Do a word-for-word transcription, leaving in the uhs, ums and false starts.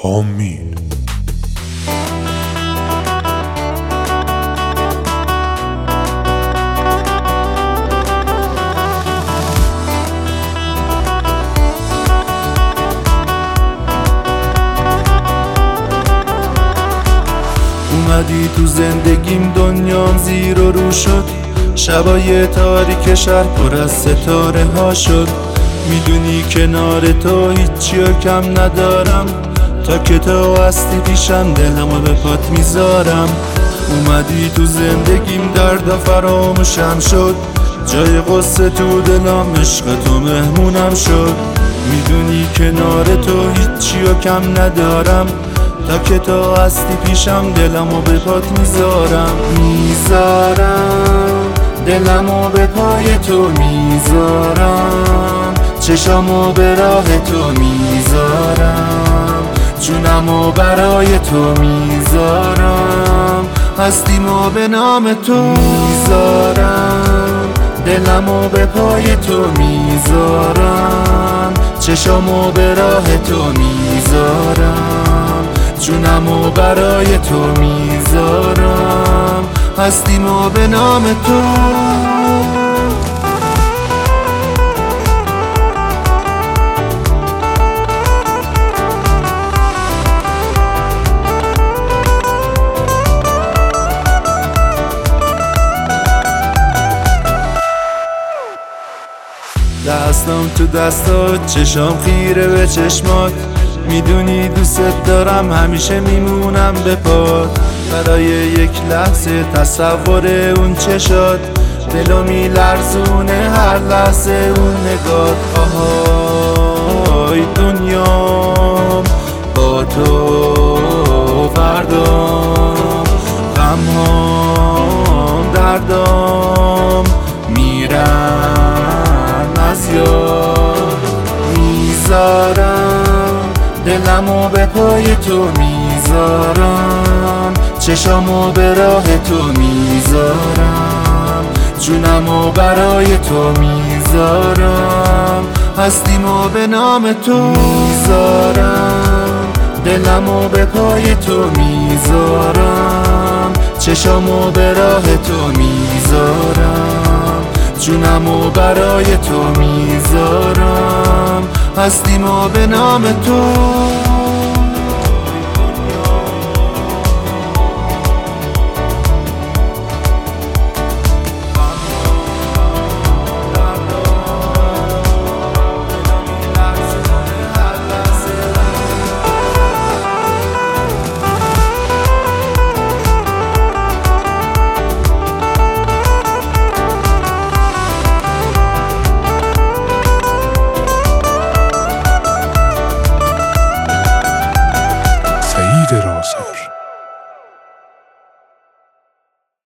حامین. اومدی تو زندگیم، دنیام زیر و رو شد. شبای تاریک شهر پر از ستاره ها شد. میدونی کنار تو هیچی و کم ندارم، تا که تو هستی پیشم دلمو به پات میذارم. اومدی تو زندگیم، دردا فراموشم شد. جای قصه تو دلم، عشق تو مهمونم شد. میدونی کنار تو هیچی و کم ندارم، تا که تو هستی پیشم دلمو به پات میذارم. میذارم دلمو به پای تو میذارم، چشامو به راه تو میذارم، جونمو برای تو میذارم، هستیمو به نام تو میذارم. دلمو به پای تو میذارم، چشامو به راه تو میذارم، جونمو برای تو میذارم، هستیمو به نام تو. دستم تو دستات، چشام خیره به چشمات. میدونی دوست دارم، همیشه میمونم به پات. برای یک لحظه تصور اون چشات، دلو میلرزونه هر لحظه اون نگات. آهای دنیام با تو فردام، غمهام دردام میرن از یاد. میذارم دلمو به پای تو میذارم، چشامو به راه تو میذارم، جونمو برای تو میذارم، هستیمو به نام تو میذارم. دلمو به پای تو میذارم، چشامو به راه تو میذارم، جونمو برای تو میذارم، هستیمو به نام تو.